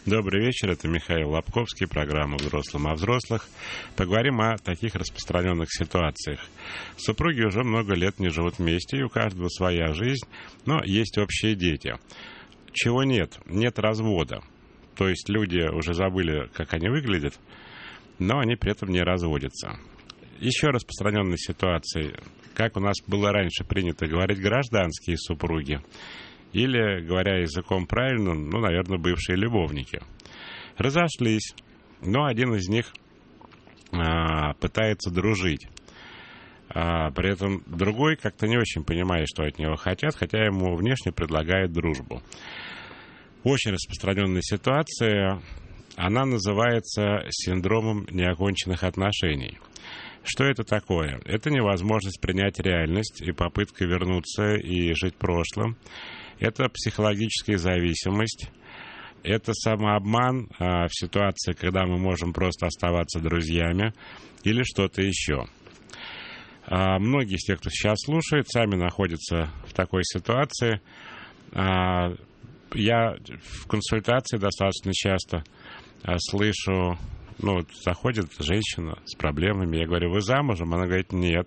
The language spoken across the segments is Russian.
Добрый вечер, это Михаил Лобковский, программа «Взрослым о взрослых». Поговорим о таких распространенных ситуациях. Супруги уже много лет не живут вместе, и у каждого своя жизнь, но есть общие дети. Чего нет? Нет развода. То есть люди уже забыли, как они выглядят, но они при этом не разводятся. Еще распространенной ситуацией, как у нас было раньше принято говорить, гражданские супруги. Или, говоря языком правильным, наверное, бывшие любовники. Разошлись, но один из них пытается дружить. При этом другой как-то не очень понимает, что от него хотят, хотя ему внешне предлагают дружбу. Очень распространенная ситуация, она называется синдромом неоконченных отношений. Что это такое? Это невозможность принять реальность и попытка вернуться и жить прошлым. Это психологическая зависимость, это самообман в ситуации, когда мы можем просто оставаться друзьями или что-то еще. Многие из тех, кто сейчас слушает, сами находятся в такой ситуации. Я в консультации достаточно часто слышу, заходит женщина с проблемами, я говорю, вы замужем? Она говорит, нет.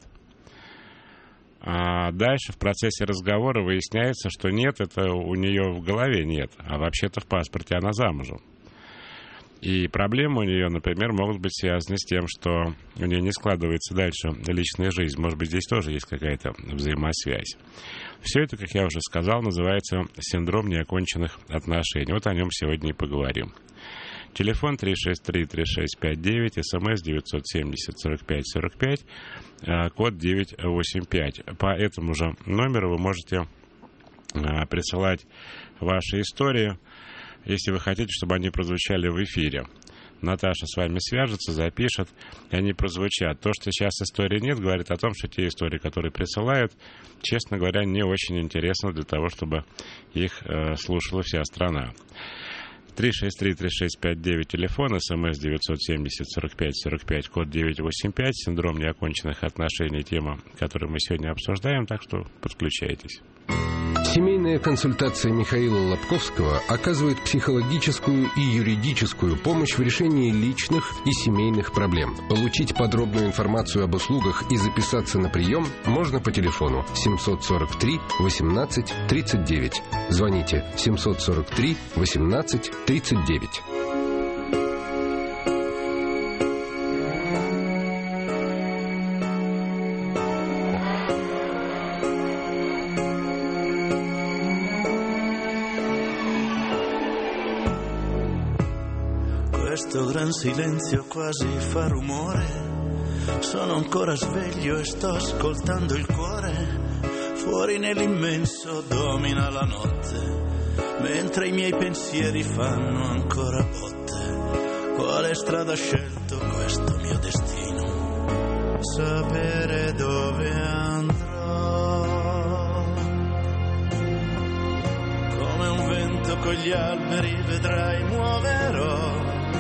А дальше в процессе разговора выясняется, что нет, это у нее в голове нет, а вообще-то в паспорте она замужем. И проблемы у нее, например, могут быть связаны с тем, что у нее не складывается дальше личная жизнь. Может быть, здесь тоже есть какая-то взаимосвязь. Все это, как я уже сказал, называется синдром неоконченных отношений. Вот о нем сегодня и поговорим. Телефон 363-3659, СМС 970-45-45, код 985. По этому же номеру вы можете присылать ваши истории, если вы хотите, чтобы они прозвучали в эфире. Наташа с вами свяжется, запишет, и они прозвучат. То, что сейчас истории нет, говорит о том, что те истории, которые присылают, честно говоря, не очень интересны для того, чтобы их слушала вся страна. 363-3659, телефон, СМС 970-45-45, код 985, синдром неоконченных отношений, тема, которую мы сегодня обсуждаем, так что подключайтесь. Семейная консультация Михаила Лобковского оказывает психологическую и юридическую помощь в решении личных и семейных проблем. Получить подробную информацию об услугах и записаться на прием можно по телефону 743 18 39. Звоните 743 18 39. Questo gran silenzio quasi fa rumore, sono ancora sveglio e sto ascoltando il cuore, fuori nell'immenso domina la notte, mentre i miei pensieri fanno ancora botte, quale strada ha scelto questo mio destino, sapere dove andrò, come un vento con gli alberi vedrai muoverò.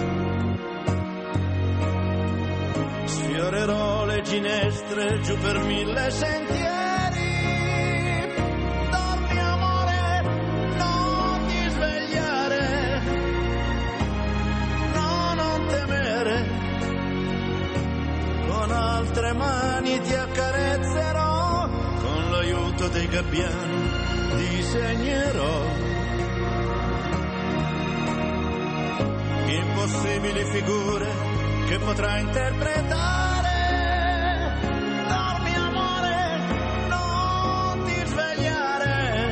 Sfiorerò le ginestre giù per 1000 sentieri. Dormi amore, non ti svegliare, no, non temere. Con altre mani ti accarezzerò, con l'aiuto dei gabbiani disegnerò impossibili figure che potrà interpretare. Dormi amore, non ti svegliare,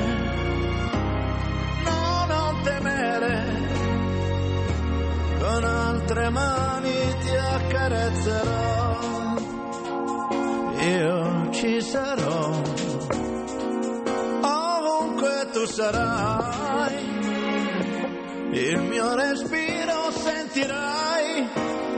no, non temere. Con altre mani ti accarezzerò, io ci sarò, ovunque tu sarai, il mio respiro sentirai.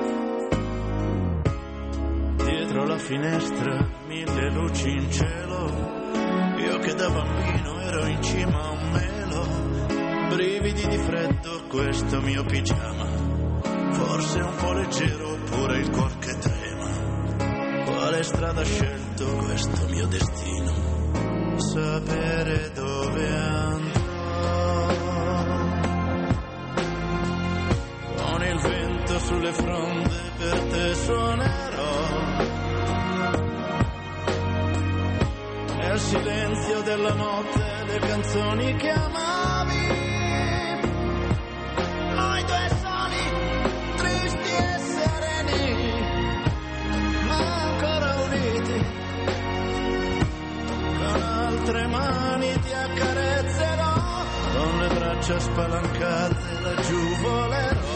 Dietro la finestra 1000 luci in cielo, io che da bambino ero in cima a un melo, brividi di freddo questo mio pigiama, forse un po' leggero oppure il cuor che trema, quale strada ha scelto questo mio destino, sapere dove andrò. sulle fronde per te suonerò. Nel silenzio della notte le canzoni che amavi, noi due soli, tristi e sereni, ma ancora uniti. Con altre mani ti accarezzerò, con le braccia spalancate laggiù volerò,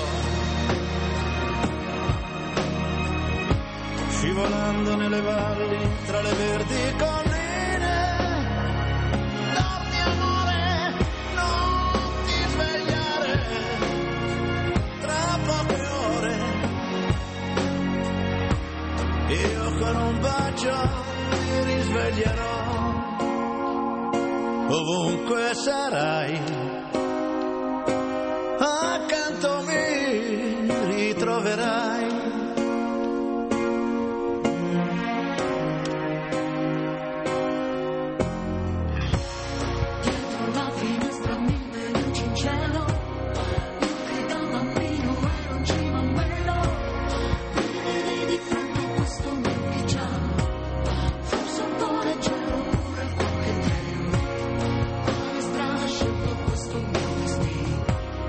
scivolando nelle valli tra le verdi colline. Dormi amore, non ti svegliare, tra poche ore io con un bacio ti risveglierò. Ovunque sarai, accanto mi ritroverai. Dietro la finestra mille luci in cielo, io che da bambino ero in cima al melo. Vedi di fronte a questo mio pigiama, forse un po' leggero pure qualche treno. Quale strada ha scelto questo mio destino?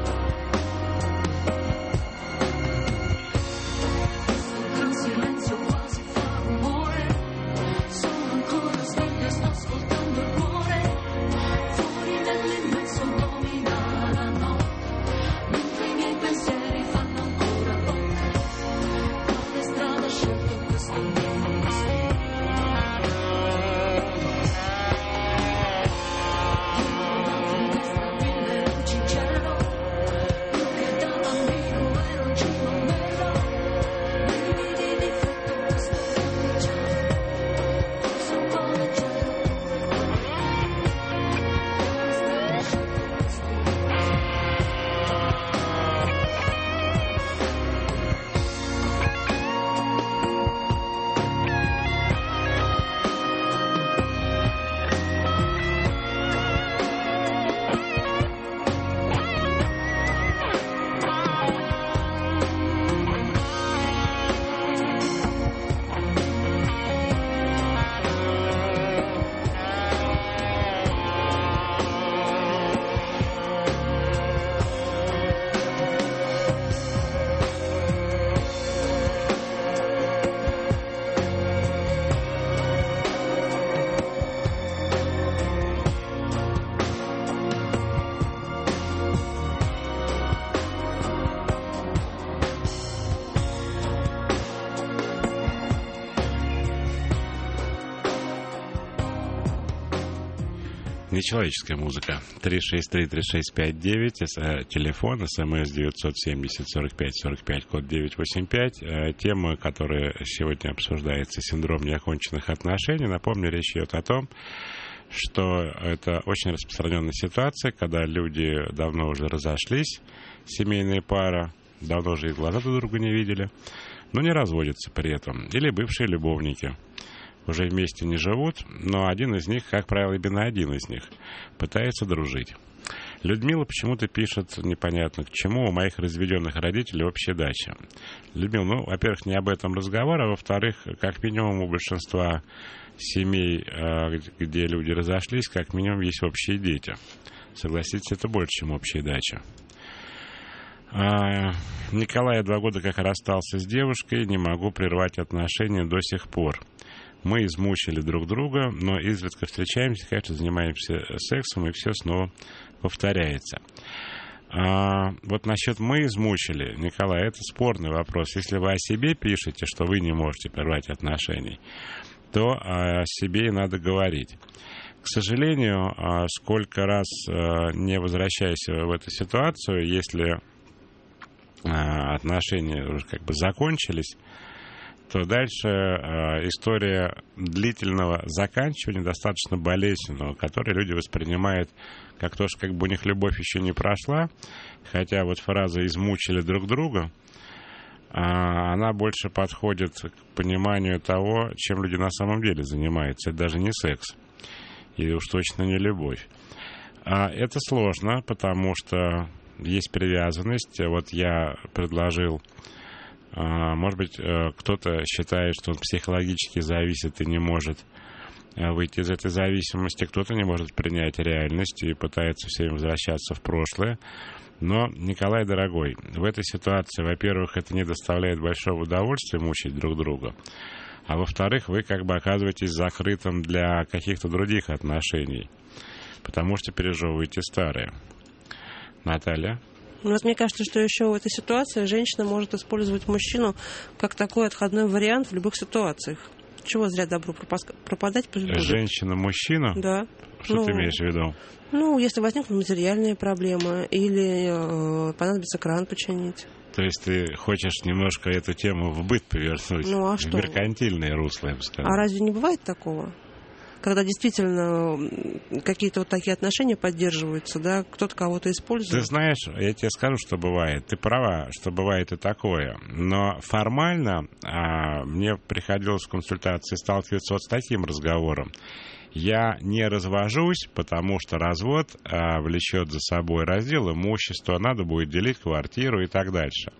Questo gran silenzio quasi fa rumore, sono ancora sveglio e sto ascoltando il cuore. Fuori nell'immenso domina la notte, mentre i miei pensieri fanno ancora botte. Quale strada ha scelto questo mio destino? Mille luci in cielo, io che da bambino ero in cima al melo. Vedi di fronte a questo mio pigiama, forse un po' leggero pure quale strada ha scelto questo mio Нечеловеческая музыка. 363-3659, телефон, СМС 970-45-45, код 985. Тема, которая сегодня обсуждается, синдром неоконченных отношений. Напомню, речь идет о том, что это очень распространенная ситуация, когда люди давно уже разошлись, семейная пара, давно уже и глаза друг друга не видели, но не разводятся при этом. Или бывшие любовники. Уже вместе не живут, но один из них, как правило, именно один из них, пытается дружить. Людмила почему-то пишет непонятно к чему: у моих разведенных родителей общая дача. Людмила, во-первых, не об этом разговор, а во-вторых, как минимум у большинства семей, где люди разошлись, как минимум есть общие дети. Согласитесь, это больше, чем общая дача. Николай 2 года как расстался с девушкой, не могу прервать отношения до сих пор. Мы измучили друг друга, но изредка встречаемся, конечно, занимаемся сексом, и все снова повторяется. Вот насчет «мы измучили», Николай, это спорный вопрос. Если вы о себе пишете, что вы не можете прервать отношений, то о себе и надо говорить. К сожалению, сколько раз не возвращайся в эту ситуацию, если отношения уже как бы закончились, то дальше история длительного заканчивания, достаточно болезненного, который люди воспринимают как то, что как бы у них любовь еще не прошла, хотя вот фраза «измучили друг друга», она больше подходит к пониманию того, чем люди на самом деле занимаются. Это даже не секс, и уж точно не любовь. Это сложно, потому что есть привязанность. Вот я предложил Может быть, кто-то считает, что он психологически зависит и не может выйти из этой зависимости, кто-то не может принять реальность и пытается все время возвращаться в прошлое. Но, Николай, дорогой, в этой ситуации, во-первых, это не доставляет большого удовольствия мучить друг друга, а во-вторых, вы как бы оказываетесь закрытым для каких-то других отношений, потому что пережевываете старые. Наталья? Ну, вот мне кажется, что еще в этой ситуации женщина может использовать мужчину как такой отходной вариант в любых ситуациях. Чего зря добру пропадать, пусть будет. Женщина-мужчину? Да. Что ты имеешь в виду? Ну, если возникнут материальные проблемы или понадобится кран починить. То есть ты хочешь немножко эту тему в быт повернуть? Ну, а в что? меркантильное русло, я бы сказал. А разве не бывает такого? Когда действительно какие-то вот такие отношения поддерживаются, да, кто-то кого-то использует. Ты знаешь, я тебе скажу, что бывает. Ты права, что бывает и такое. Но формально мне приходилось в консультации сталкиваться вот с таким разговором. Я не развожусь, потому что развод влечет за собой раздел имущества, надо будет делить квартиру и так дальше.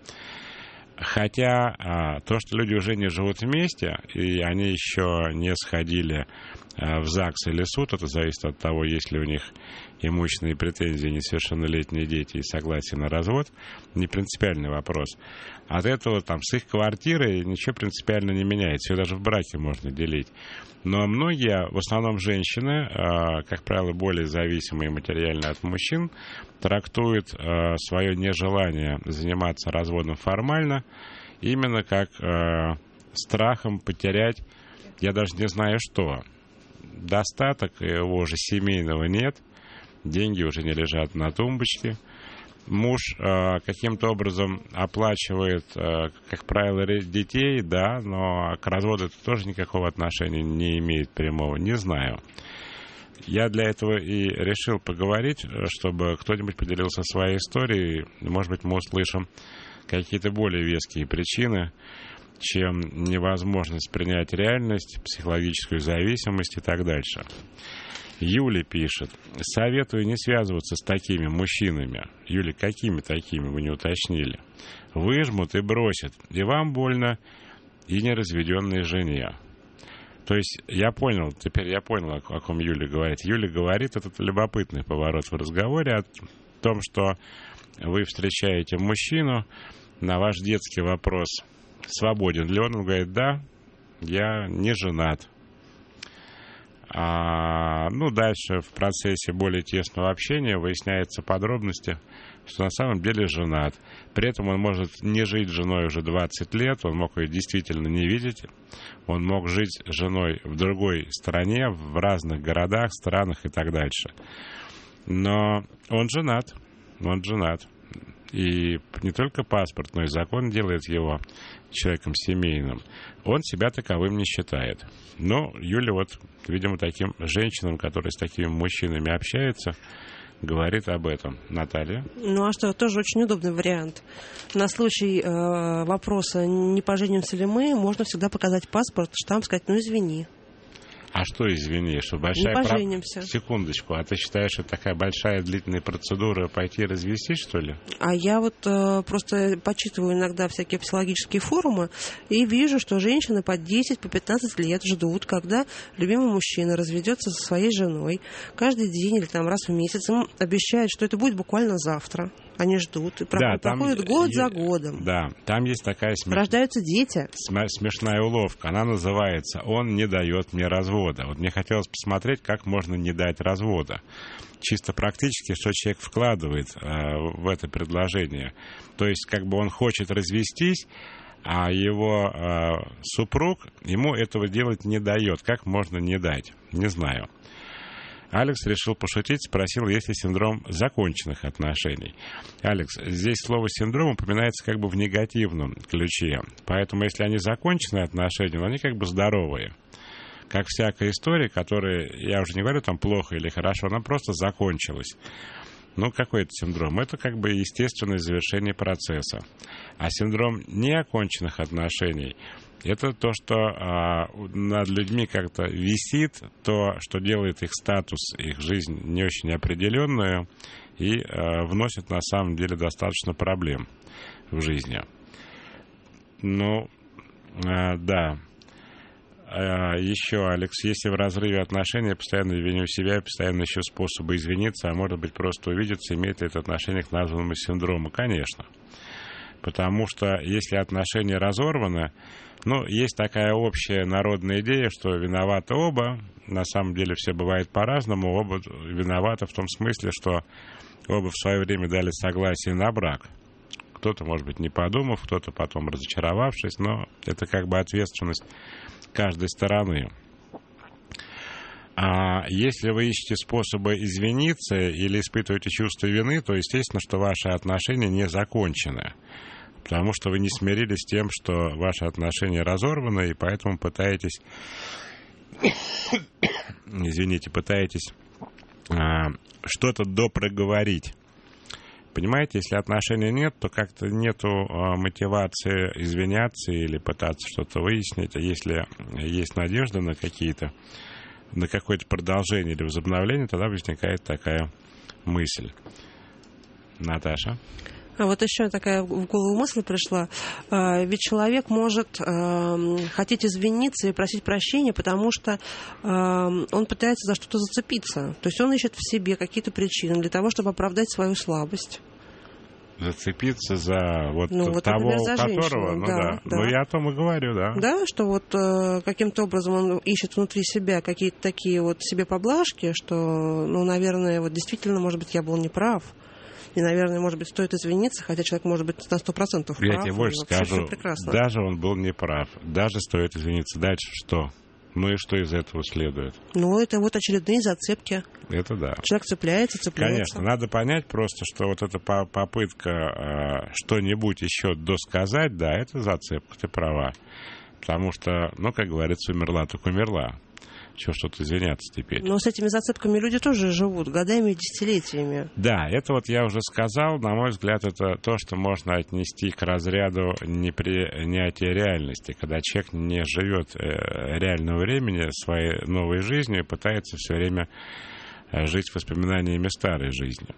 Хотя то, что люди уже не живут вместе, и они еще не сходили в ЗАГС или суд, это зависит от того, есть ли у них имущественные претензии, несовершеннолетние дети и согласие на развод, не принципиальный вопрос. От этого там с их квартирой ничего принципиально не меняется, ее даже в браке можно делить. Но многие, в основном женщины, как правило, более зависимые материально от мужчин, трактуют свое нежелание заниматься разводом формально именно как страхом потерять, я даже не знаю что. Достаток его уже семейного нет, деньги уже не лежат на тумбочке. Муж каким-то образом оплачивает, как правило, детей, да, но к разводу это тоже никакого отношения не имеет прямого, не знаю. Я для этого и решил поговорить, чтобы кто-нибудь поделился своей историей. Может быть, мы услышим какие-то более веские причины, чем невозможность принять реальность, психологическую зависимость и так дальше. Юля пишет: советую не связываться с такими мужчинами. Юля, какими такими, вы не уточнили? Выжмут и бросят. И вам больно, и неразведенной жене. То есть теперь я понял, о ком Юля говорит. Юля говорит, это любопытный поворот в разговоре о том, что вы встречаете мужчину, на ваш детский вопрос, свободен ли он говорит, да, я не женат. Дальше в процессе более тесного общения выясняются подробности, что на самом деле женат. При этом он может не жить с женой уже 20 лет, он мог ее действительно не видеть, он мог жить с женой в другой стране, в разных городах, странах и так дальше. Но он женат. И не только паспорт, но и закон делает его человеком семейным. Он себя таковым не считает. Но Юля видимо, таким женщинам, которые с такими мужчинами общаются, говорит об этом. Наталья? Ну а что, тоже очень удобный вариант. На случай вопроса, не поженимся ли мы, можно всегда показать паспорт, штамп, сказать, извини. А что, извини, что большая... Не поженимся. Секундочку, а ты считаешь, что такая большая длительная процедура пойти развестись, что ли? А я просто почитываю иногда всякие психологические форумы и вижу, что женщины по 10, по 15 лет ждут, когда любимый мужчина разведется со своей женой. Каждый день или раз в месяц им обещают, что это будет буквально завтра. Они ждут, и проходит год за годом. Да, там есть такая рождаются дети. Смешная уловка. Она называется «Он не дает мне развода». Мне хотелось посмотреть, как можно не дать развода. Чисто практически, что человек вкладывает в это предложение. То есть, он хочет развестись, а его супруг ему этого делать не дает. Как можно не дать? Не знаю. Алекс решил пошутить, спросил, есть ли синдром законченных отношений. Алекс, здесь слово «синдром» упоминается в негативном ключе. Поэтому, если они законченные отношения, они здоровые. Как всякая история, которая, я уже не говорю плохо или хорошо, она просто закончилась. Какой это синдром? Это естественное завершение процесса. А синдром неоконченных отношений — это то, что над людьми как-то висит, то, что делает их статус, их жизнь не очень определенную и вносит на самом деле достаточно проблем в жизни. Да. Еще, Алекс, если в разрыве отношений, я постоянно виню себя, постоянно ищу способы извиниться, а может быть просто увидеться, имеет ли это отношение к названному синдрому? Конечно. Потому что если отношения разорваны, есть такая общая народная идея, что виноваты оба. На самом деле все бывает по-разному. Оба виноваты в том смысле, что оба в свое время дали согласие на брак. Кто-то, может быть, не подумав, кто-то потом разочаровавшись, но это как бы ответственность каждой стороны. А если вы ищете способы извиниться или испытываете чувство вины, то естественно, что ваши отношения не закончены. Потому что вы не смирились с тем, что ваши отношения разорваны, и поэтому пытаетесь что-то допроговорить. Понимаете, если отношений нет, то как-то нету мотивации извиняться или пытаться что-то выяснить. А если есть надежда на какое-то продолжение или возобновление, тогда возникает такая мысль. Наташа? А вот еще такая в голову мысль пришла. Ведь человек может хотеть извиниться и просить прощения, потому что он пытается за что-то зацепиться. То есть он ищет в себе какие-то причины для того, чтобы оправдать свою слабость. Зацепиться за того, например, за которого, женщину. Да. Ну, я о том и говорю, да. Да, что каким-то образом он ищет внутри себя какие-то такие себе поблажки, что, наверное, действительно, может быть, я был неправ. И, наверное, может быть, стоит извиниться, хотя человек может быть на 100% прав. Я тебе больше скажу, даже он был неправ, даже стоит извиниться. Дальше что? И что из этого следует? Это очередные зацепки. Это да. Человек цепляется. Конечно, надо понять просто, что эта попытка что-нибудь еще досказать, да, это зацепка, ты права. Потому что, как говорится, умерла, так умерла. Чего что-то извиняться теперь. Но с этими зацепками люди тоже живут годами и десятилетиями. Да, это я уже сказал. На мой взгляд, это то, что можно отнести к разряду непринятия реальности, когда человек не живет реального времени своей новой жизнью и пытается все время жить воспоминаниями старой жизни.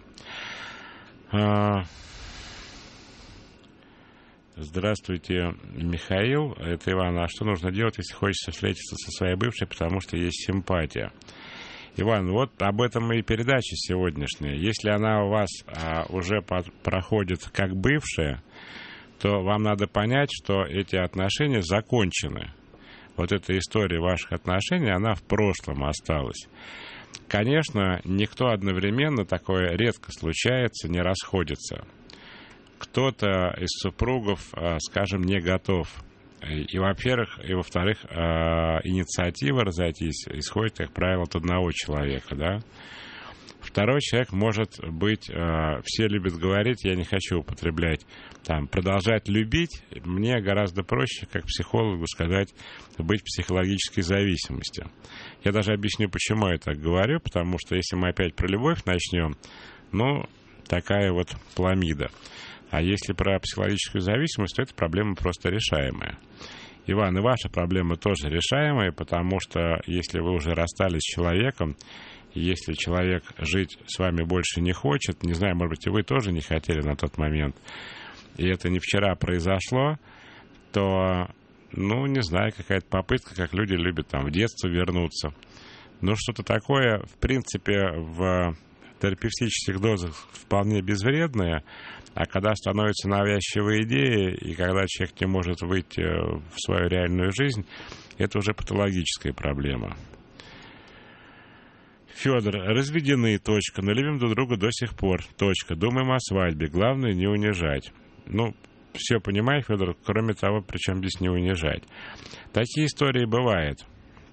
Здравствуйте, Михаил. Это Иван. А что нужно делать, если хочется встретиться со своей бывшей, потому что есть симпатия? Иван, об этом и передача сегодняшняя. Если она у вас уже проходит как бывшая, то вам надо понять, что эти отношения закончены. Эта история ваших отношений, она в прошлом осталась. Конечно, никто одновременно, такое редко случается, не расходится. Кто-то из супругов, скажем, не готов. И, во-первых, и во-вторых, инициатива разойтись исходит, как правило, от одного человека, да. Второй человек может быть, все любят говорить, я не хочу употреблять, продолжать любить. Мне гораздо проще, как психологу, сказать, быть в психологической зависимости. Я даже объясню, почему я так говорю, потому что если мы опять про любовь начнем, такая пирамида. А если про психологическую зависимость, то эта проблема просто решаемая. Иван, и ваша проблема тоже решаемая, потому что если вы уже расстались с человеком, если человек жить с вами больше не хочет, не знаю, может быть, и вы тоже не хотели на тот момент, и это не вчера произошло, то, не знаю, какая-то попытка, как люди любят в детство вернуться. Что-то такое, в принципе, в терапевтических дозах вполне безвредное, а когда становится навязчивой идеей, и когда человек не может выйти в свою реальную жизнь, это уже патологическая проблема. Федор, разведены, точка, но любим друг друга до сих пор, точка, думаем о свадьбе, главное не унижать. Все понимаю, Федор, кроме того, причем здесь не унижать. Такие истории бывают.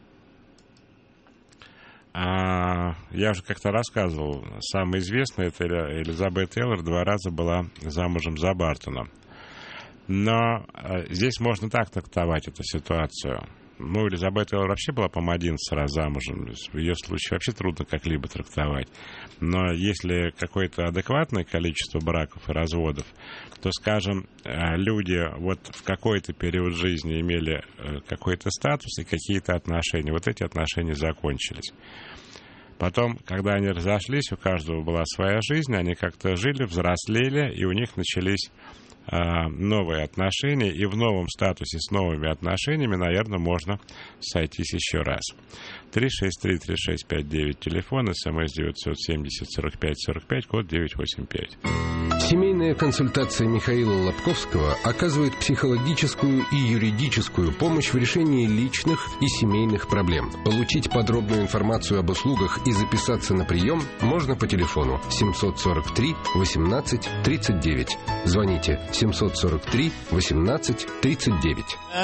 Я уже как-то рассказывал, самая известная, это Элизабет Тейлор, 2 раза была замужем за Бартоном. Но здесь можно так трактовать эту ситуацию. Элизабет Тейлор вообще была, по-моему, 11 раз замужем. В ее случае вообще трудно как-либо трактовать. Но если какое-то адекватное количество браков и разводов, то, скажем, люди в какой-то период жизни имели какой-то статус и какие-то отношения. Эти отношения закончились. Потом, когда они разошлись, у каждого была своя жизнь, они как-то жили, взрослели, и у них начались новые отношения, и в новом статусе с новыми отношениями, наверное, можно сойтись еще раз. 363-3659, телефон, СМС 970-45-45, код 985. Семейная консультация Михаила Лобковского оказывает психологическую и юридическую помощь в решении личных и семейных проблем. Получить подробную информацию об услугах и записаться на прием можно по телефону 743 18 39. Звоните 743 18 39.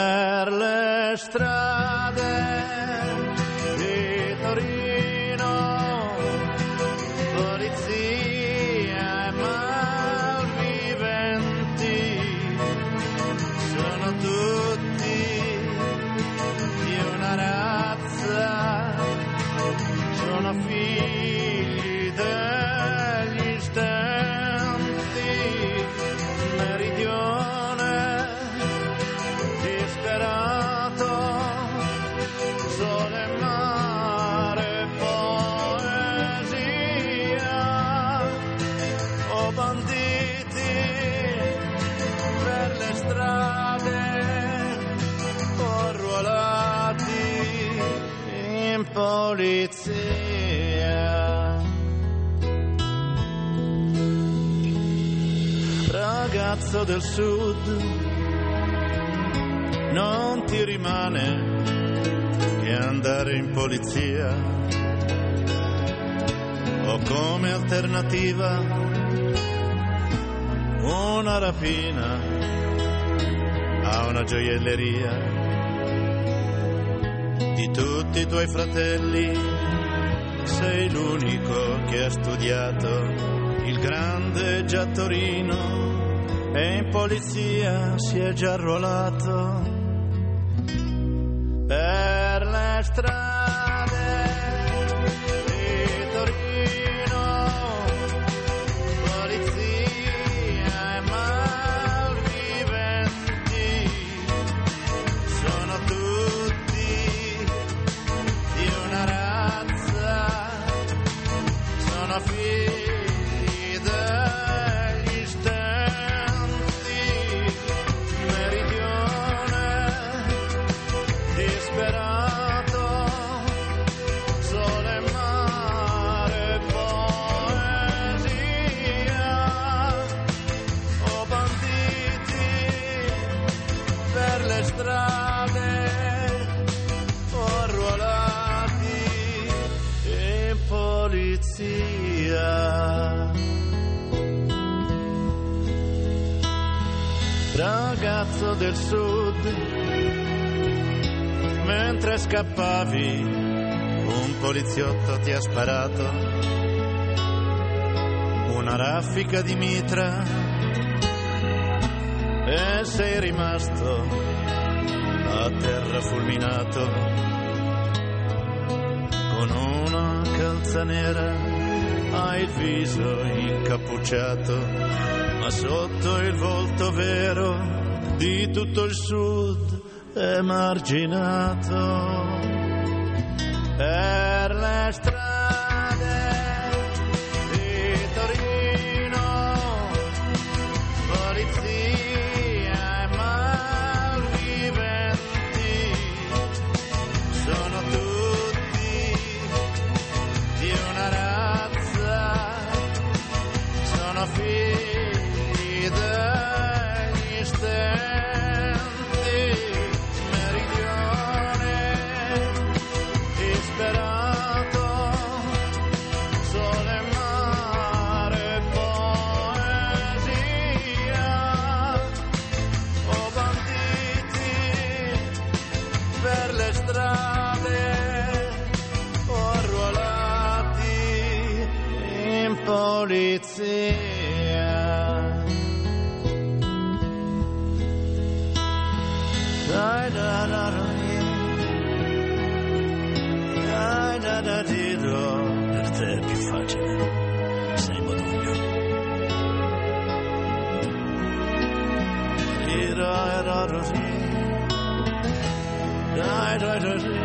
Figli degli stenti, meridione disperato, sole, mare, poesia, o banditi per le strade, o arruolati in polizia. Ragazzo del sud, non ti rimane che andare in polizia, o come alternativa una rapina a una gioielleria. Di tutti i tuoi fratelli sei l'unico che ha studiato il grande già Torino e in polizia si è già arruolato. Per le strade di Torino, polizia e malviventi sono tutti di una razza, sono figli degli stenti, meridione disperato, sole, mare, poesia, o banditi per le strade, o arruolati in polizia. Ragazzo del sud, mentre scappavi un poliziotto ti ha sparato una raffica di mitra e sei rimasto a terra fulminato con una calza nera, hai il viso incappucciato, ma sotto il volto vero di tutto il sud emarginato. Per le strade di Torino, polizia e malviventi sono tutti di una razza, sono figli degli stenti, meridione disperato, sole, mare, poesia, o banditi per le strade, o arruolati in polizia. Dai da da da dai da da di do. Per te è più facile, sei Modugno. Dai da da di dai da da di.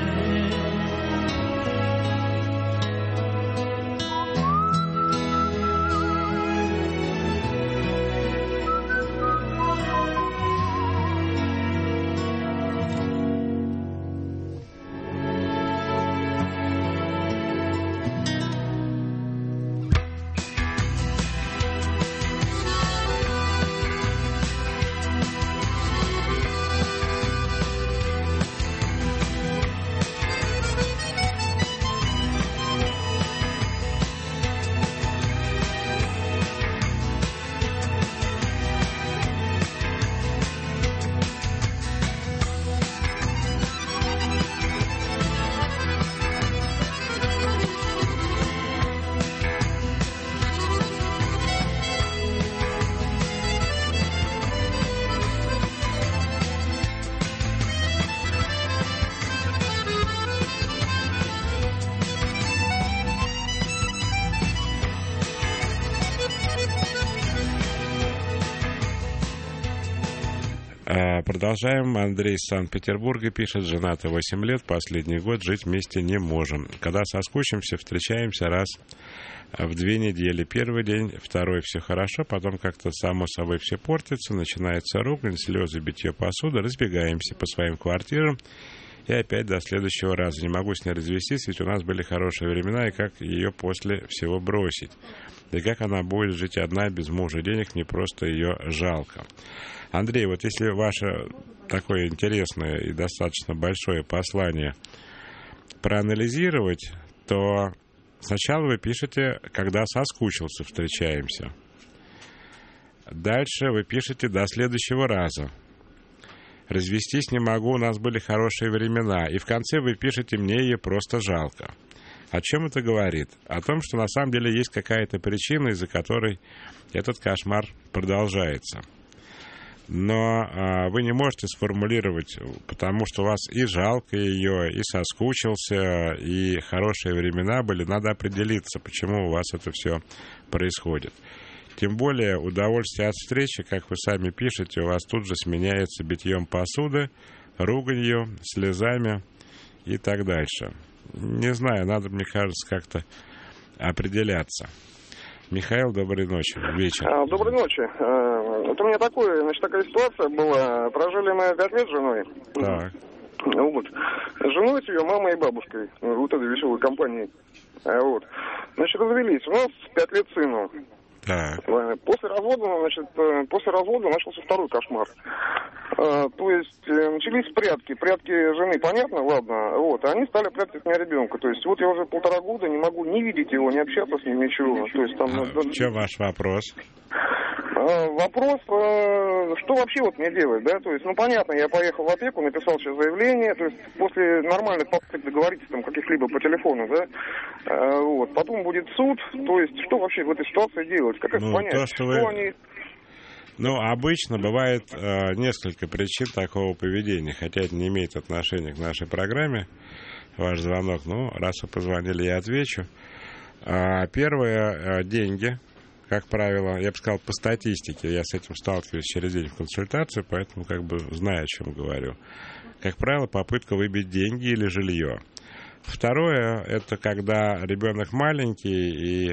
Продолжаем. Андрей из Санкт-Петербурга пишет: женаты 8 лет, последний год жить вместе не можем. Когда соскучимся, встречаемся раз в 2 недели. Первый день, второй все хорошо, потом как-то само собой все портится, начинается ругань, слезы, битье посуды, разбегаемся по своим квартирам и опять до следующего раза. Не могу с ней развестись, ведь у нас были хорошие времена, и как ее после всего бросить? Да и как она будет жить одна, без мужа, денег, мне просто ее жалко. Андрей, вот если ваше такое интересное и достаточно большое послание проанализировать, то сначала вы пишете, когда соскучился, встречаемся. Дальше вы пишете до следующего раза. Развестись не могу, у нас были хорошие времена. И в конце вы пишете, мне ее просто жалко. О чем это говорит? О том, что на самом деле есть какая-то причина, из-за которой этот кошмар продолжается. Но вы не можете сформулировать, потому что у вас и жалко ее, и соскучился, и хорошие времена были. Надо определиться, почему у вас это все происходит. Тем более удовольствие от встречи, как вы сами пишете, у вас тут же сменяется битьем посуды, руганью, слезами и так дальше. Не знаю, надо, мне кажется, как-то определяться. Михаил, доброй ночи, вечер. Доброй ночи. Вот у меня такая ситуация была. Прожили мы 5 лет с женой. Так. Вот. С женой, с ее мамой и бабушкой. Вот этой веселой компанией. Вот. Значит, развелись. У нас 5 лет сыну. Так. После развода начался второй кошмар. То есть начались прятки. Прятки жены, понятно, ладно. Вот. Они стали прятать от меня ребенка. То есть вот я уже 1,5 года не могу ни видеть его, ни общаться с ним, ничего. То есть там. В чем ваш вопрос? Вопрос, что вообще вот мне делать, да, то есть, понятно, я поехал в опеку, написал сейчас заявление, то есть, после нормальных попыток договориться там каких-либо по телефону, да, вот, потом будет суд, то есть, что вообще в этой ситуации делать, как это понять, то, что они... обычно бывает несколько причин такого поведения, хотя это не имеет отношения к нашей программе, ваш звонок, раз вы позвонили, я отвечу. Первое, деньги. Как правило, я бы сказал, по статистике, я с этим сталкиваюсь через день в консультацию, поэтому знаю, о чем говорю. Как правило, попытка выбить деньги или жилье. Второе, это когда ребенок маленький, и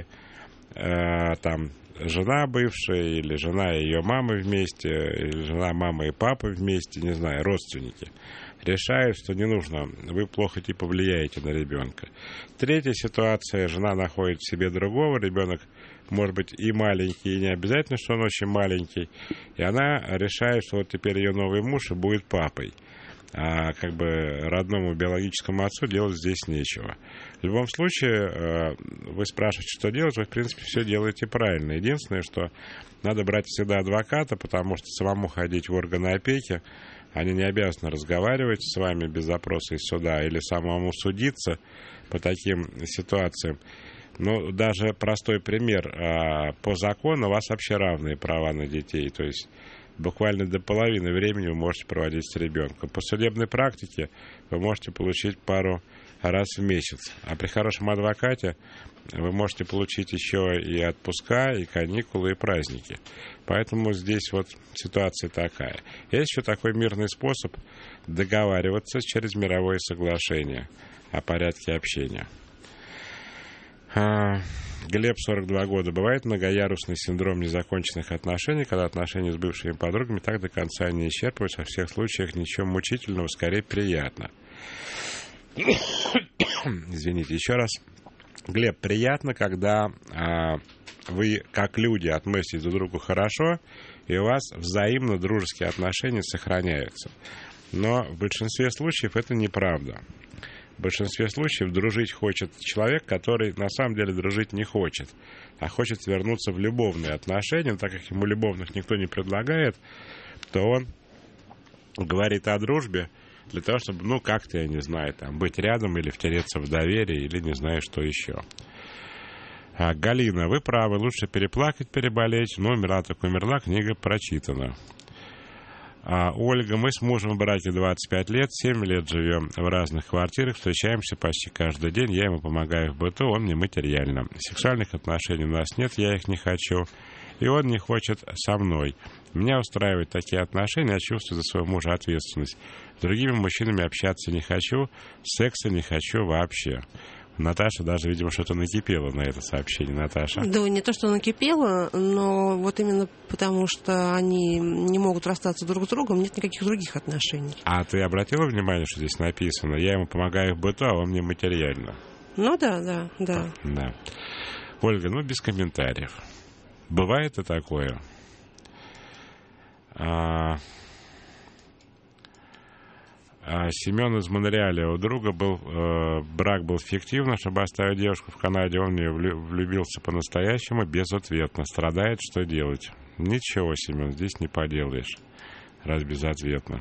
там жена бывшая, или жена и ее мама вместе, или жена, мама и папа вместе, не знаю, родственники, решают, что не нужно, вы плохо влияете на ребенка. Третья ситуация, жена находит в себе другого, ребенок может быть и маленький, и не обязательно, что он очень маленький, и она решает, что вот теперь ее новый муж и будет папой. А родному биологическому отцу делать здесь нечего. В любом случае, вы спрашиваете, что делать, вы, в принципе, все делаете правильно. Единственное, что надо брать всегда адвоката, потому что самому ходить в органы опеки, они не обязаны разговаривать с вами без запроса из суда или самому судиться по таким ситуациям. Даже простой пример. По закону у вас вообще равные права на детей. То есть буквально до половины времени вы можете проводить с ребенком. По судебной практике вы можете получить пару раз в месяц. А при хорошем адвокате вы можете получить еще и отпуска, и каникулы, и праздники. Поэтому здесь ситуация такая. Есть еще такой мирный способ договариваться через мировое соглашение о порядке общения. Глеб, 42 года. Бывает многоярусный синдром незаконченных отношений, когда отношения с бывшими подругами так до конца не исчерпываются, во всех случаях ничего мучительного, скорее приятно. Извините, еще раз. Глеб, приятно, когда вы, как люди, относитесь друг к другу хорошо, и у вас взаимно дружеские отношения сохраняются. Но в большинстве случаев это неправда. В большинстве случаев дружить хочет человек, который на самом деле дружить не хочет, а хочет вернуться в любовные отношения. Но так как ему любовных никто не предлагает, то он говорит о дружбе для того, чтобы, как-то, я не знаю, быть рядом или втереться в доверие, или не знаю, что еще. Галина, вы правы, лучше переплакать, переболеть, но умерла так умерла, книга прочитана. Ольга, мы с мужем в браке 25 лет, 7 лет живем в разных квартирах, встречаемся почти каждый день, я ему помогаю в быту, он мне материально. Сексуальных отношений у нас нет, я их не хочу, и он не хочет со мной. Меня устраивают такие отношения, я чувствую за своего мужа ответственность. С другими мужчинами общаться не хочу, секса не хочу вообще. Наташа даже, видимо, что-то накипело на это сообщение. Наташа? Да, не то, что накипело, но вот именно потому, что они не могут расстаться друг с другом, нет никаких других отношений. А ты обратила внимание, что здесь написано? Я ему помогаю в быту, а он мне материально. Ну да. Да. Ольга, без комментариев. Бывает и такое. Семен из Монреаля. У друга брак был фиктивно, чтобы оставить девушку в Канаде. Он в нее влюбился по-настоящему, безответно. Страдает, что делать? Ничего, Семен, здесь не поделаешь, раз безответно.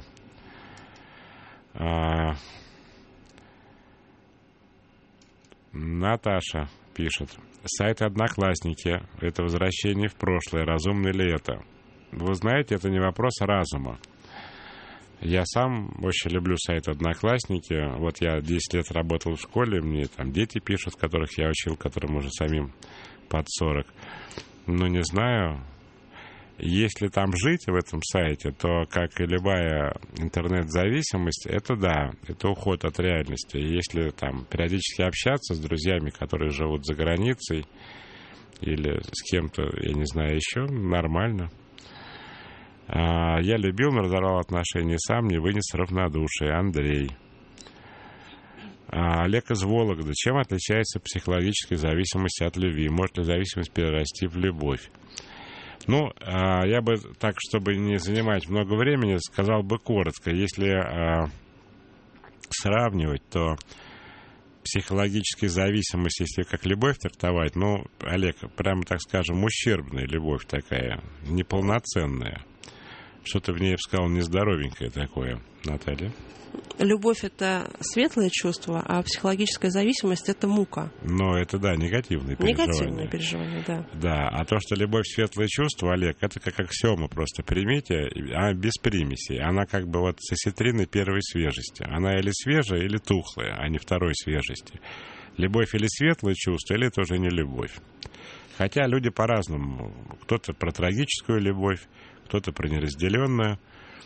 Наташа пишет. Сайт «Одноклассники» — это возвращение в прошлое. Разумно ли это? Вы знаете, это не вопрос разума. Я сам очень люблю сайт «Одноклассники». Вот я 10 лет работал в школе, мне там дети пишут, которых я учил, которым уже самим под 40. Не знаю, если там жить в этом сайте, то, как и любая интернет-зависимость, это да, это уход от реальности. И если там периодически общаться с друзьями, которые живут за границей, или с кем-то, я не знаю, еще, нормально. Я любил, но разорвал отношения сам, не вынес равнодушия. Андрей. Олег из Вологды. Чем отличается психологическая зависимость от любви? Может ли зависимость перерасти в любовь? Я бы так, чтобы не занимать много времени, сказал бы коротко. Если сравнивать, то психологическая зависимость, если как любовь трактовать, Олег, прямо так скажем, ущербная любовь такая, неполноценная. Что-то в ней, я бы сказал, нездоровенькое такое. Наталья? Любовь — это светлое чувство, а психологическая зависимость — это мука. Это, да, негативные переживания. Негативные переживания, да. Да, а то, что любовь — светлое чувство, Олег, это как аксиома просто примите, без примесей. Она как бы с осетрины первой свежести. Она или свежая, или тухлая, а не второй свежести. Любовь или светлое чувство, или это уже не любовь. Хотя люди по-разному. Кто-то про трагическую любовь, кто-то про неразделенную.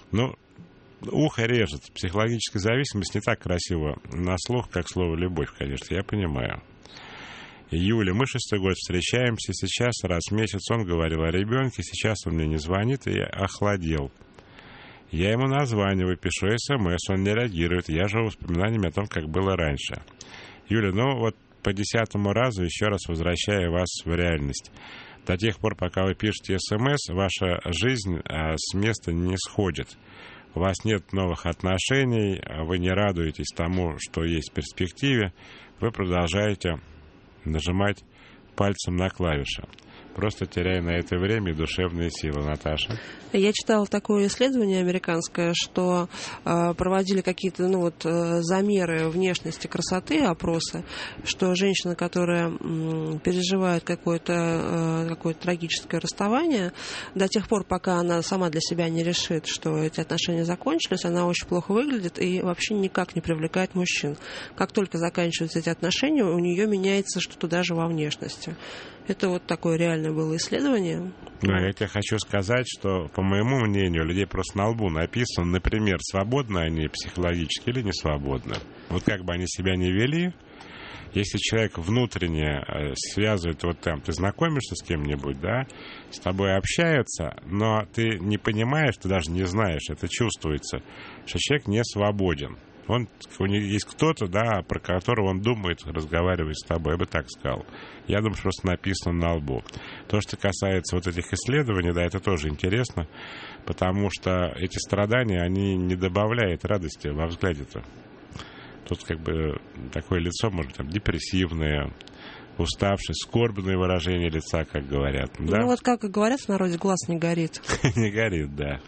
Ухо режет. Психологическая зависимость не так красиво на слух, как слово «любовь», конечно, я понимаю. Юля, мы 6-й год встречаемся, сейчас раз в месяц он говорил о ребенке, сейчас он мне не звонит, и я охладел. Я ему названиваю, пишу СМС, он не реагирует, я живу воспоминаниями о том, как было раньше. Юля, по 10-му разу еще раз возвращаю вас в реальность. До тех пор, пока вы пишете СМС, ваша жизнь с места не сходит. У вас нет новых отношений, вы не радуетесь тому, что есть в перспективе, вы продолжаете нажимать пальцем на клавиши, просто теряя на это время и душевные силы. Наташа? Я читала такое исследование американское, что проводили какие-то замеры внешности, красоты, опросы, что женщина, которая переживает какое-то трагическое расставание, до тех пор, пока она сама для себя не решит, что эти отношения закончились, она очень плохо выглядит и вообще никак не привлекает мужчин. Как только заканчиваются эти отношения, у нее меняется что-то даже во внешности. Это такое реальное было исследование. Я тебе хочу сказать, что, по моему мнению, у людей просто на лбу написано, например, свободны они психологически или не свободны. Как бы они себя ни вели, если человек внутренне связывает, ты знакомишься с кем-нибудь, да, с тобой общаются, но ты не понимаешь, ты даже не знаешь, это чувствуется, что человек не свободен. У него есть кто-то, да, про которого он думает, разговаривает с тобой, я бы так сказал. Я думаю, что просто написано на лбу. То, что касается этих исследований, да, это тоже интересно, потому что эти страдания, они не добавляют радости во взгляде-то. Тут такое лицо, может быть, депрессивное, уставшее, скорбное выражение лица, как говорят. Да? Как и говорят в народе, глаз не горит. Не горит, да.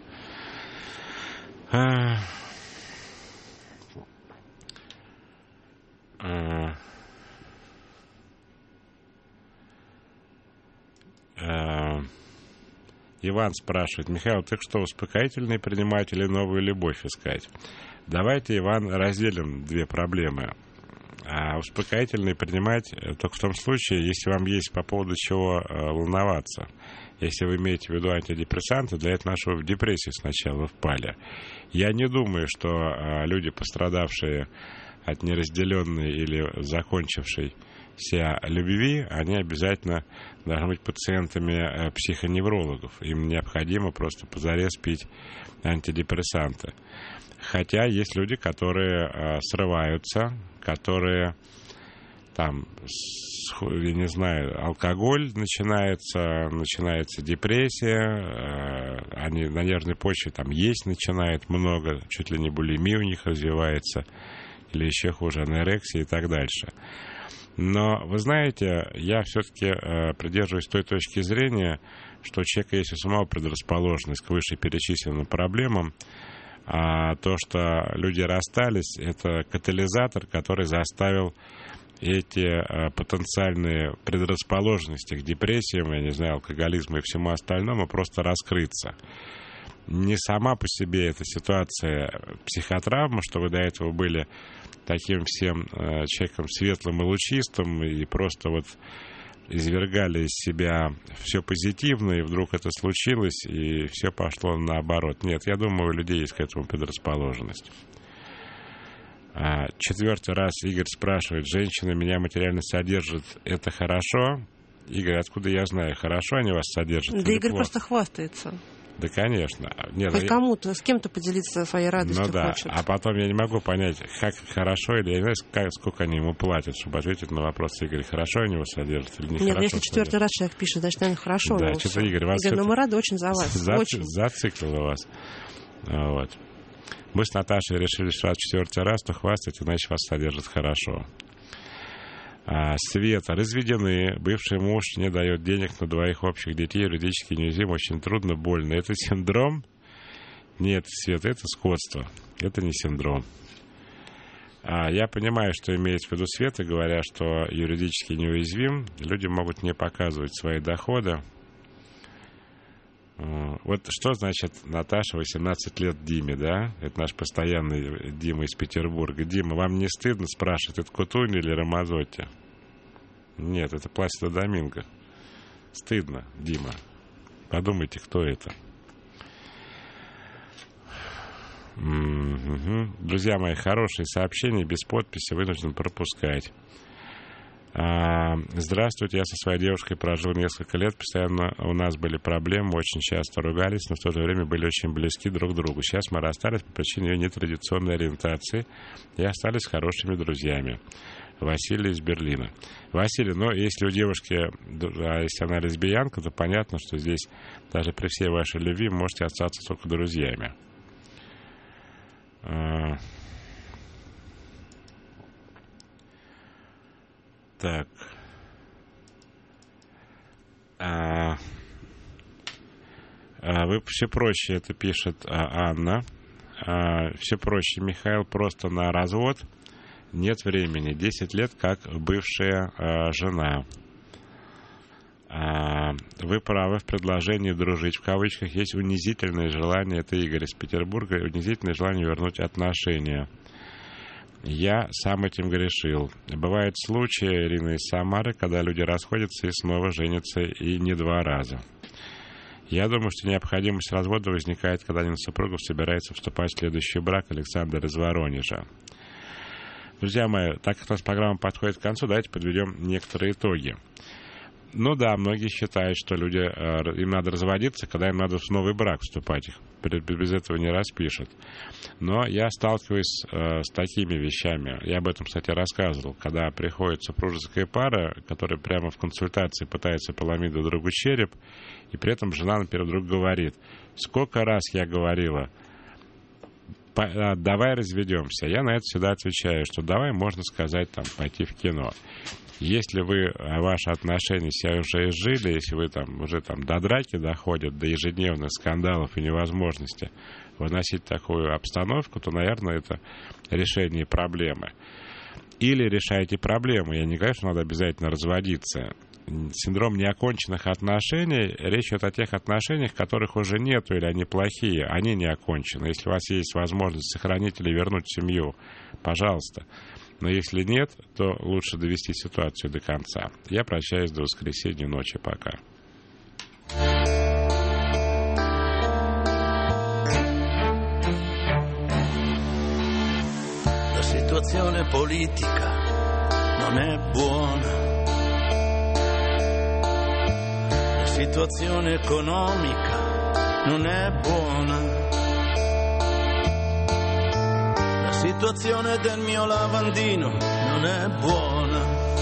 Иван спрашивает: Михаил, ты что, успокоительные принимать или новую любовь искать? Давайте, Иван, разделим две проблемы. А успокоительные принимать только в том случае, если вам есть по поводу чего волноваться. Если вы имеете в виду антидепрессанты, для этого нашего в депрессию сначала впали. Я не думаю, что люди, пострадавшие от неразделенной или закончившейся любви, они обязательно должны быть пациентами психоневрологов. Им необходимо просто позарез пить антидепрессанты. Хотя есть люди, которые срываются, которые там, я не знаю, алкоголь начинается депрессия, они на нервной почве там есть начинают много, чуть ли не булимия у них развивается, или еще хуже, анорексия и так дальше. Но, вы знаете, я все-таки придерживаюсь той точки зрения, что у человека есть у самого предрасположенность к вышеперечисленным проблемам, а то, что люди расстались, это катализатор, который заставил эти потенциальные предрасположенности к депрессиям, я не знаю, алкоголизму и всему остальному просто раскрыться. Не сама по себе эта ситуация психотравма, что вы до этого были таким всем человеком светлым и лучистым, и просто вот извергали из себя все позитивное, и вдруг это случилось, и все пошло наоборот. Нет, я думаю, у людей есть к этому предрасположенность. 4-й раз Игорь спрашивает: женщины меня материально содержат, это хорошо? Игорь, откуда я знаю, хорошо они вас содержат? Да, Игорь плохо? Просто хвастается. Да, конечно. Нет, Хоть кому-то, с кем-то поделиться своей радостью хочет. А потом я не могу понять, как хорошо, или я не знаю, сколько они ему платят, чтобы ответить на вопрос: Игорь, хорошо они его содержат или нехорошо? Нет, если 4-й раз человек пишет, значит, наверное, хорошо. Да, что-то Игорь, вас Игорь, мы рады очень за вас. Очень. Зациклило вас. Вот. Мы с Наташей решили, что раз 4-й раз, то хвастайте, значит, вас содержат хорошо. Света. Разведены. Бывший муж не дает денег на 2 общих детей. Юридически неуязвим. Очень трудно, больно. Это синдром? Нет, Света, это сходство. Это не синдром. Я понимаю, что имеет в виду Света, говоря, что юридически неуязвим. Люди могут не показывать свои доходы. Вот что значит, Наташа, 18 лет Диме, да? Это наш постоянный Дима из Петербурга. Дима, вам не стыдно спрашивать, это Кутунь или Рамазотти? Нет, это Пласидо Доминго. Стыдно, Дима. Подумайте, кто это. Друзья мои, хорошие сообщения, без подписи вынужден пропускать. Здравствуйте, я со своей девушкой прожил несколько лет, постоянно у нас были проблемы, очень часто ругались, но в то же время были очень близки друг к другу. Сейчас мы расстались по причине ее нетрадиционной ориентации и остались хорошими друзьями. Василий из Берлина. Василий, но если у девушки, если она лесбиянка, то понятно, что здесь даже при всей вашей любви можете остаться только друзьями. Так. Вы все проще, это пишет Анна. Все проще, Михаил, просто на развод нет времени. 10 лет как бывшая жена. Вы правы в предложении «дружить» в кавычках. Есть унизительное желание, это Игорь из Петербурга, унизительное желание вернуть отношения. Я сам этим грешил. Бывают случаи, Ирина из Самары, когда люди расходятся и снова женятся, и не 2 раза. Я думаю, что необходимость развода возникает, когда один из супругов собирается вступать в следующий брак. Александр из Воронежа. Друзья мои, так как у нас программа подходит к концу, давайте подведем некоторые итоги. Ну да, многие считают, что им надо разводиться, когда им надо в новый брак вступать. Их без этого не распишут. Но я сталкиваюсь с такими вещами. Я об этом, кстати, рассказывал. Когда приходит супружеская пара, которая прямо в консультации пытается поломить друг другу череп, и при этом жена, например, вдруг говорит: сколько раз я говорила, давай разведемся. Я на это всегда отвечаю, что давай, можно сказать, там, пойти в кино. Если ваши отношения себя уже изжили, если вы там уже там до драки доходят, до ежедневных скандалов и невозможности выносить такую обстановку, то, наверное, это решение проблемы. Или решаете проблему. Я не говорю, что надо обязательно разводиться. Синдром неоконченных отношений, речь идет о тех отношениях, которых уже нету, или они плохие, они не окончены. Если у вас есть возможность сохранить или вернуть семью, пожалуйста. Но если нет, то лучше довести ситуацию до конца. Я прощаюсь до воскресенья ночи. Пока. La situazione politica non è buona. La situazione economica non è buona. La situazione del mio lavandino non è buona.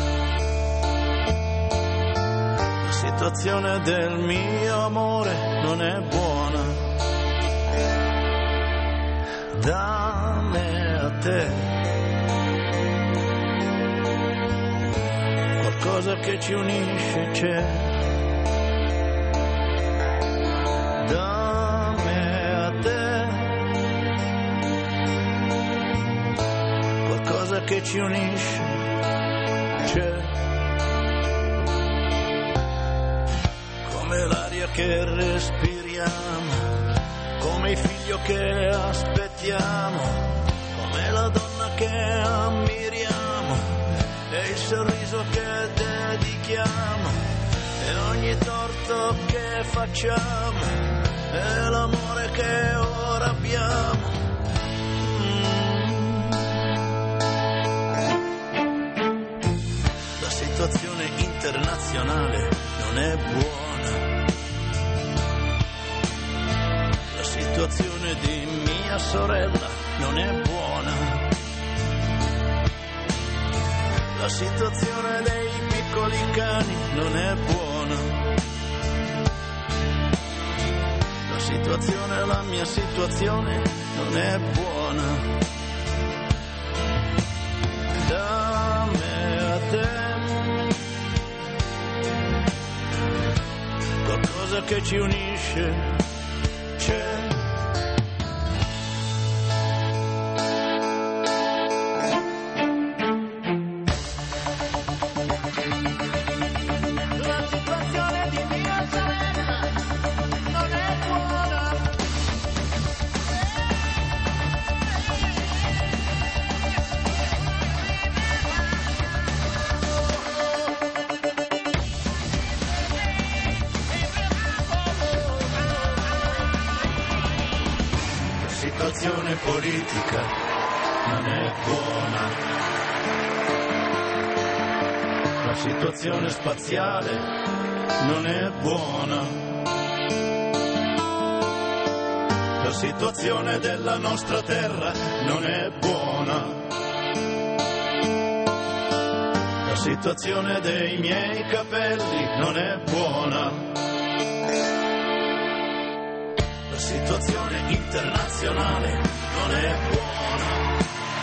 La situazione del mio amore non è buona. Da me a te qualcosa che ci unisce c'è. Da me a te qualcosa che ci unisce c'è. Come l'aria che respiriamo, come il figlio che aspettiamo, come la donna che ammiriamo e il sorriso che dedichiamo e ogni torto che facciamo e l'amore che ora abbiamo. La situazione internazionale non è buona. La situazione di mia sorella non è buona. La situazione dei piccoli cani non è buona. La mia situazione non è buona. Da me a te qualcosa che ci unisce c'è. La situazione politica non è buona. La situazione spaziale non è buona. La situazione della nostra terra non è buona. La situazione dei miei capelli non è buona. La situazione internazionale non è buona.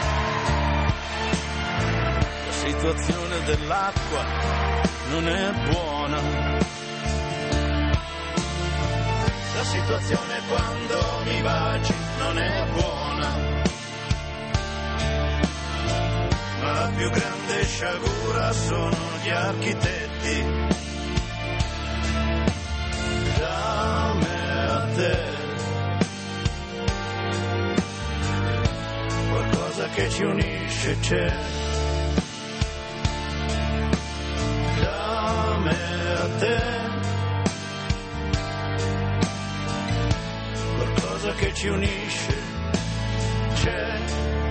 La situazione dell'acqua non è buona. La situazione quando mi baci non è buona. Ma la più grande sciagura sono gli architetti. Da me a te qualcosa che ci unisce c'è. Da me a te qualcosa che ci unisce c'è.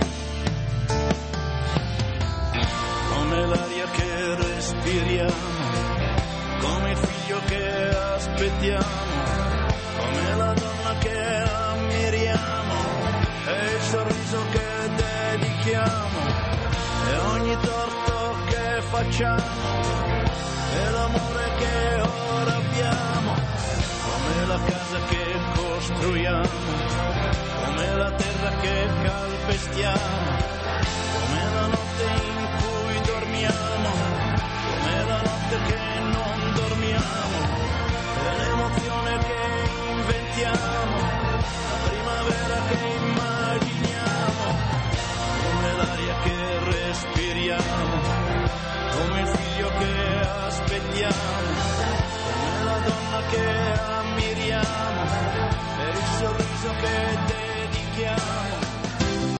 Come l'aria che respiriamo, come il figlio che aspettiamo, come la donna che ammiriamo e il sorriso che dedichiamo e ogni torto che facciamo e l'amore che ora abbiamo, come la casa che costruiamo, come la terra che calpestiamo, come la notte in cui dormiamo, come la notte che non dormiamo e l'emozione che inventiamo, la primavera che immaginiamo, come l'aria che respiriamo, come il figlio che aspettiamo, come la donna che ammiriamo e il sorriso che dedichiamo.